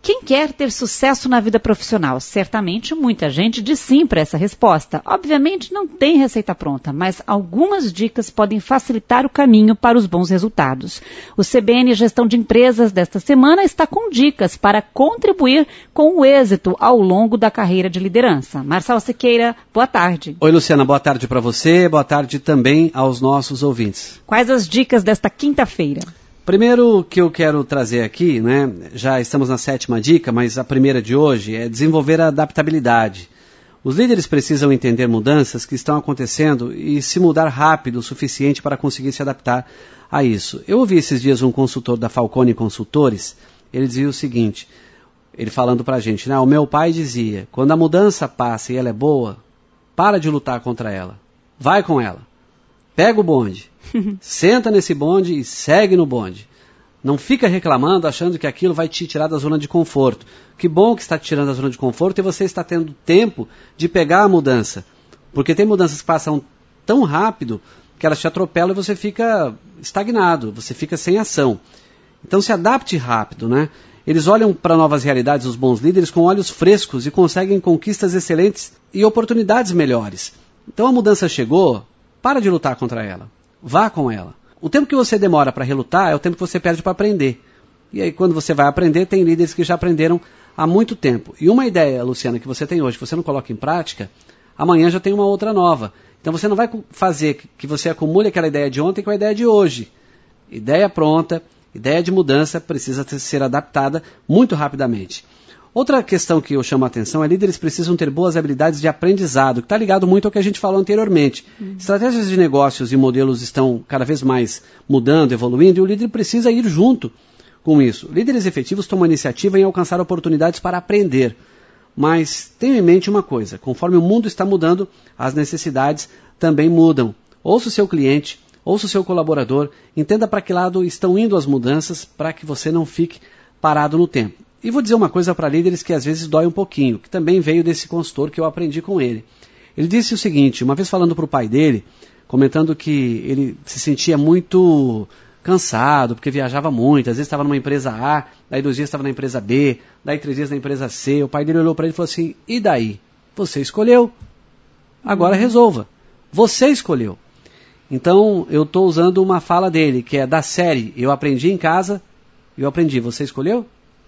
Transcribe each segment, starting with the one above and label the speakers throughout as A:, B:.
A: Quem quer ter sucesso na vida profissional? Certamente muita gente diz sim para essa resposta. Obviamente não tem receita pronta, mas algumas dicas podem facilitar o caminho para os bons resultados. O CBN Gestão de Empresas desta semana está com dicas para contribuir com o êxito ao longo da carreira de liderança. Marçal Siqueira, boa tarde.
B: Oi, Luciana, boa tarde para você, boa tarde também aos nossos ouvintes.
A: Quais as dicas desta quinta-feira?
B: Primeiro que eu quero trazer aqui, né, já estamos na 7ª dica, mas a primeira de hoje é desenvolver a adaptabilidade. Os líderes precisam entender mudanças que estão acontecendo e se mudar rápido o suficiente para conseguir se adaptar a isso. Eu ouvi esses dias um consultor da Falcone Consultores, ele dizia o seguinte, ele falando pra gente, né, o meu pai dizia, quando a mudança passa e ela é boa, para de lutar contra ela, vai com ela, pega o bonde. Senta nesse bonde e segue no bonde. Não fica reclamando, achando que aquilo vai te tirar da zona de conforto. Que bom que está te tirando da zona de conforto e você está tendo tempo de pegar a mudança. Porque tem mudanças que passam tão rápido que elas te atropelam e você fica estagnado, você fica sem ação. Então se adapte rápido, né? Eles olham para novas realidades, os bons líderes, com olhos frescos e conseguem conquistas excelentes e oportunidades melhores. Então a mudança chegou, para de lutar contra ela. Vá com ela. O tempo que você demora para relutar é o tempo que você perde para aprender. E aí quando você vai aprender, tem líderes que já aprenderam há muito tempo. E uma ideia, Luciana, que você tem hoje, que você não coloca em prática, amanhã já tem uma outra nova. Então você não vai fazer que você acumule aquela ideia de ontem com a ideia de hoje. Ideia pronta, ideia de mudança precisa ser adaptada muito rapidamente. Outra questão que eu chamo a atenção é que líderes precisam ter boas habilidades de aprendizado, que está ligado muito ao que a gente falou anteriormente. Estratégias de negócios e modelos estão cada vez mais mudando, evoluindo, e o líder precisa ir junto com isso. Líderes efetivos tomam iniciativa em alcançar oportunidades para aprender. Mas tenham em mente uma coisa, conforme o mundo está mudando, as necessidades também mudam. Ouça o seu cliente, ouça o seu colaborador, entenda para que lado estão indo as mudanças para que você não fique parado no tempo. E vou dizer uma coisa para líderes que às vezes dói um pouquinho, que também veio desse consultor que eu aprendi com ele. Ele disse o seguinte, uma vez falando para o pai dele, comentando que ele se sentia muito cansado, porque viajava muito, às vezes estava numa empresa A, daí 2 dias estava na empresa B, daí 3 dias na empresa C, o pai dele olhou para ele e falou assim, e daí? Você escolheu, agora resolva. Você escolheu. Então eu estou usando uma fala dele, que é da série, eu aprendi em casa, eu aprendi, você escolheu?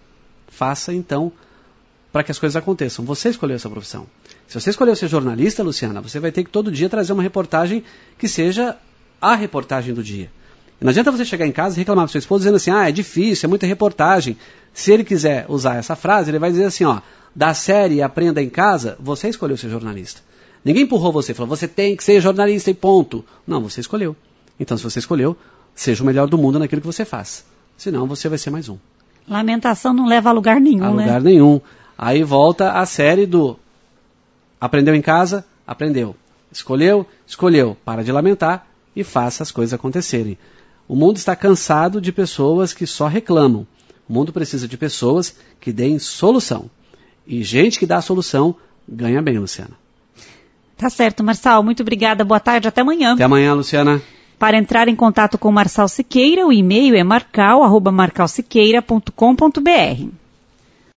B: Faça, então, para que as coisas aconteçam. Você escolheu essa profissão. Se você escolheu ser jornalista, Luciana, você vai ter que todo dia trazer uma reportagem que seja a reportagem do dia. E não adianta você chegar em casa e reclamar com sua esposa dizendo assim, é difícil, é muita reportagem. Se ele quiser usar essa frase, ele vai dizer assim, da série Aprenda em Casa, você escolheu ser jornalista. Ninguém empurrou você, falou, você tem que ser jornalista e ponto. Não, você escolheu. Então, se você escolheu, seja o melhor do mundo naquilo que você faz. Senão, você vai ser mais um.
A: Lamentação não leva a lugar nenhum, né?
B: A lugar nenhum. Aí volta a série do aprendeu em casa, aprendeu. Escolheu, escolheu. Para de lamentar e faça as coisas acontecerem. O mundo está cansado de pessoas que só reclamam. O mundo precisa de pessoas que deem solução. E gente que dá solução ganha bem, Luciana.
A: Tá certo, Marçal. Muito obrigada. Boa tarde. Até amanhã.
B: Até amanhã, Luciana.
A: Para entrar em contato com Marçal Siqueira, o e-mail é marcal@marcalsiqueira.com.br.